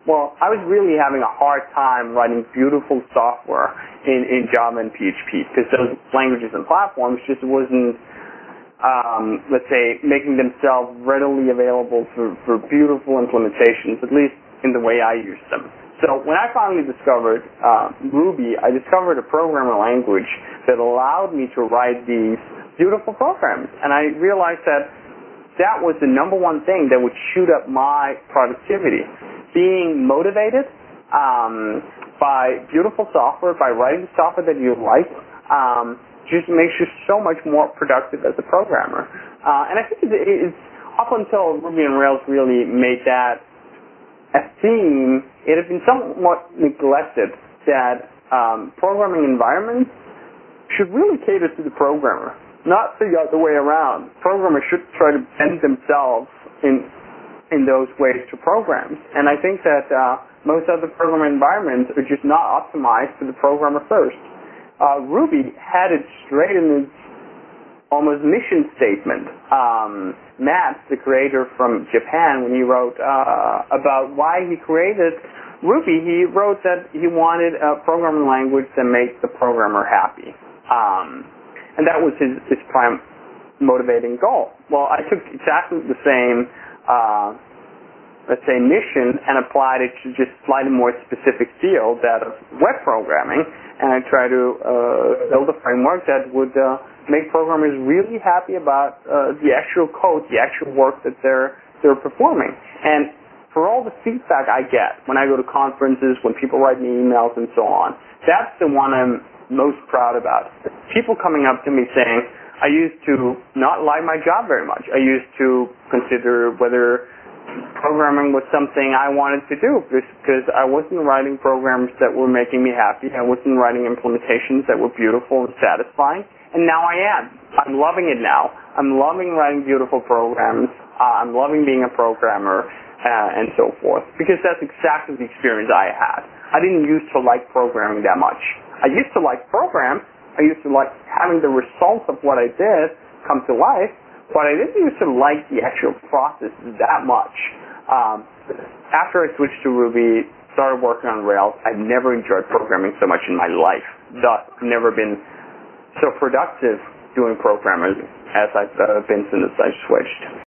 Well, I was really having a hard time writing beautiful software in Java and PHP because those languages and platforms just wasn't, let's say, making themselves readily available for beautiful implementations, at least in the way I use them. So when I finally discovered Ruby, I discovered a programming language that allowed me to write these beautiful programs. And I realized that that was the number one thing that would shoot up my productivity. Being motivated by beautiful software, by writing software that you like, just makes you so much more productive as a programmer. And I think it's up until Ruby on Rails really made that a theme, it has been somewhat neglected that programming environments should really cater to the programmer, not the other way around. Programmers should try to bend themselves in those ways to programs. And I think that most other programming environments are just not optimized for the programmer first. Ruby had it straight in its almost mission statement. Matt, the creator from Japan, when he wrote about why he created Ruby, he wrote that he wanted a programming language that makes the programmer happy. And that was his prime motivating goal. Well, I took exactly the same let's say, mission and applied it to just slightly more specific field, that of web programming, and I try to build a framework that would make programmers really happy about the actual code, the actual work that they're performing. And for all the feedback I get when I go to conferences, when people write me emails and so on, that's the one I'm most proud about. People coming up to me saying, I used to not like my job very much. I used to consider whether programming was something I wanted to do because I wasn't writing programs that were making me happy. I wasn't writing implementations that were beautiful and satisfying. And now I am. I'm loving it now. I'm loving writing beautiful programs. I'm loving being a programmer and so forth, because that's exactly the experience I had. I didn't used to like programming that much. I used to like programs. I used to like having the results of what I did come to life, but I didn't used to like the actual process that much. After I switched to Ruby, started working on Rails, I've never enjoyed programming so much in my life. Thus, I've never been so productive doing programming as I've been since I switched.